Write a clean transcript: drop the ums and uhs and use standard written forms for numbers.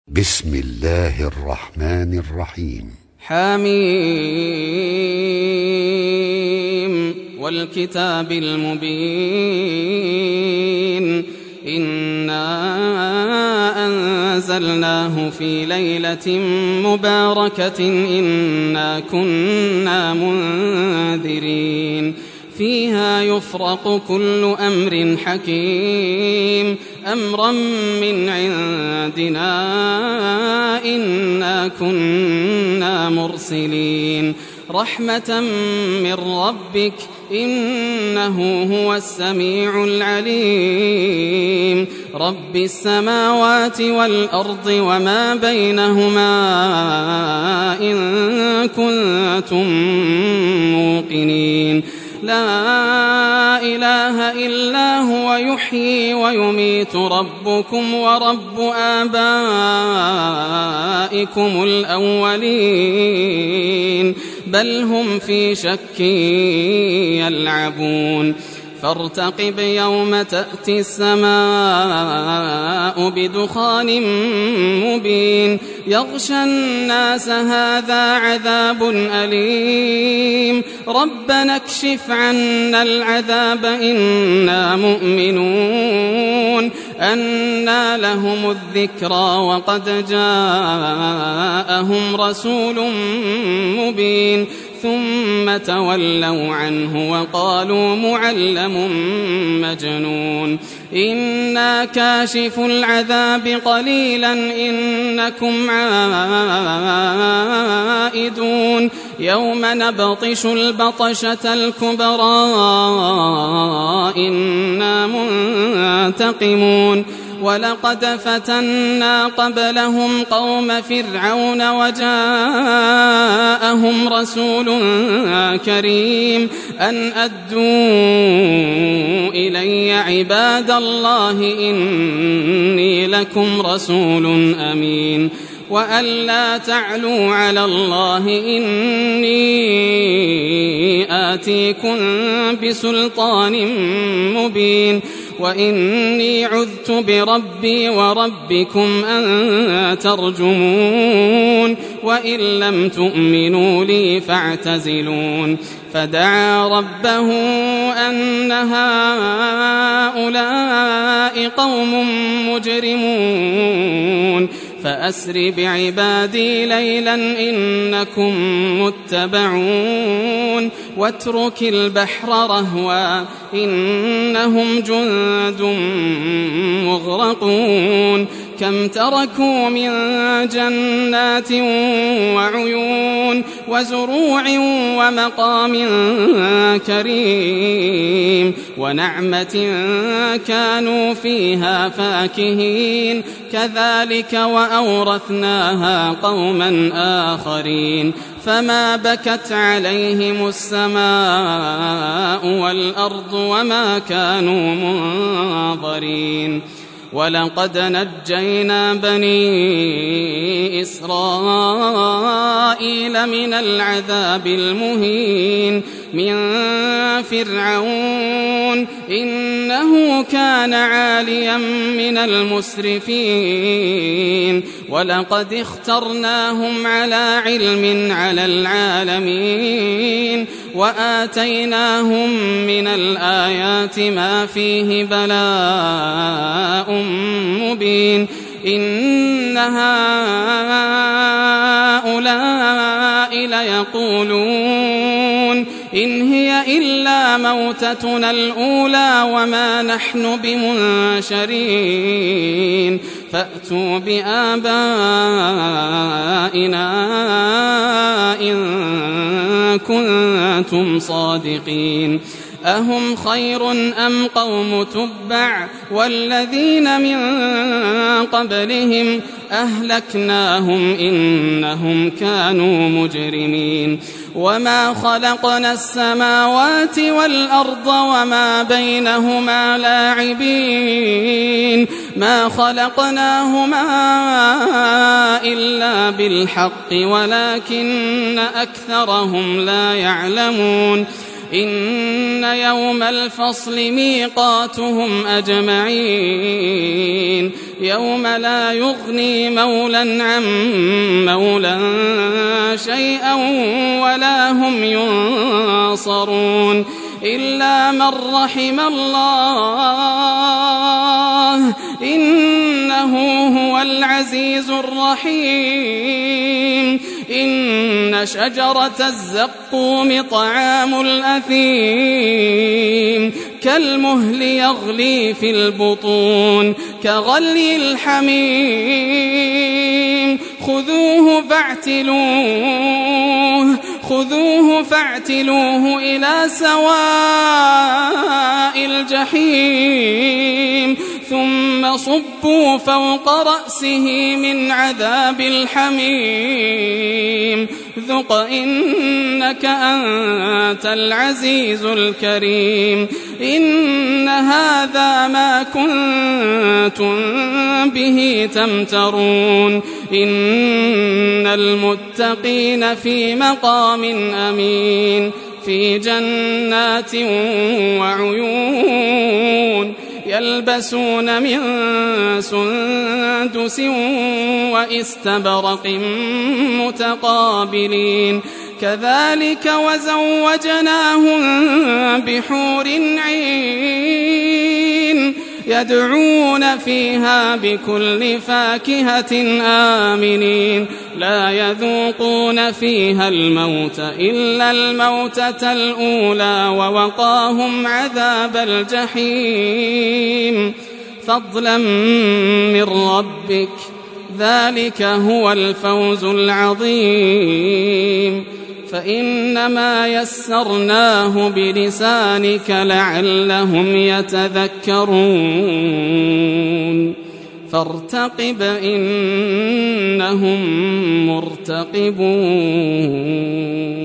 بسم الله الرحمن الرحيم. حميم والكتاب المبين إنا أنزلناه في ليلة مباركة إنا كنا منذرين فيها يفرق كل أمر حكيم أمرا من عندنا إنا كنا مرسلين رحمة من ربك إنه هو السميع العليم رب السماوات والأرض وما بينهما إن كنتم موقنين لا إله إلا هو يحيي ويميت ربكم ورب آبائكم الأولين بل هم في شك يلعبون فارتقب يوم تأتي السماء بدخان مبين يغشى الناس هذا عذاب أليم ربنا اكشف عنا العذاب إنا مؤمنون أنى لهم الذكرى وقد جاءهم رسول مبين ثم تولوا عنه وقالوا معلم مجنون إنا كاشف العذاب قليلا إنكم عائدون يوم نبطش البطشة الكبرى إنا منتقمون ولقد فتنا قبلهم قوم فرعون وجاءهم رسول كريم أن أدوا إلي عباد الله إني لكم رسول أمين وأن لا تعلوا على الله إني آتيكم بسلطان مبين وإني عذت بربي وربكم أن ترجمون وإن لم تؤمنوا لي فاعتزلون فدعا ربه أن هؤلاء قوم مجرمون فأسر بعبادي ليلا إنكم متبعون واترك البحر رهوا إنهم جند مغرقون كم تركوا من جنات وعيون وزروع ومقام كريم ونعمة كانوا فيها فاكهين كذلك وأورثناها قوما آخرين فما بكت عليهم السماء والأرض وما كانوا منظرين ولقد نجينا بني إسرائيل من العذاب المهين من فرعون إنه كان عاليا من المسرفين ولقد اخترناهم على علم على العالمين وآتيناهم من الآيات ما فيه بلاء مبين إن هؤلاء ليقولون إن هي إلا موتتنا الأولى وما نحن بمنشرين فأتوا بآبائنا إن كنتم صادقين أهم خير أم قوم تبع والذين من قبلهم أهلكناهم إنهم كانوا مجرمين وما خلقنا السماوات والأرض وما بينهما لاعبين ما خلقناهما إلا بالحق ولكن أكثرهم لا يعلمون إن يوم الفصل ميقاتهم أجمعين يوم لا يغني مولا عن مولا شيئا ولا هم ينصرون إلا من رحم الله إنه هو العزيز الرحيم إن شجرة الزقوم طعام الأثيم كالمهل يغلي في البطون كغلي الحميم خذوه فاعتلوه إلى سواء الجحيم ثم صبوا فوق رأسه من عذاب الحميم ذق إنك أنت العزيز الكريم إن هذا ما كنتم به تمترون إن المتقين في مقام أمين في جنات وعيون يلبسون من سندس وإستبرق متقابلين كذلك وزوجناهم بحور عين يدعون فيها بكل فاكهة آمنين لا يذوقون فيها الموت إلا الموتة الأولى ووقاهم عذاب الجحيم فضلا من ربك ذلك هو الفوز العظيم فإنما يسرناه بلسانك لعلهم يتذكرون فارتقب إنهم مرتقبون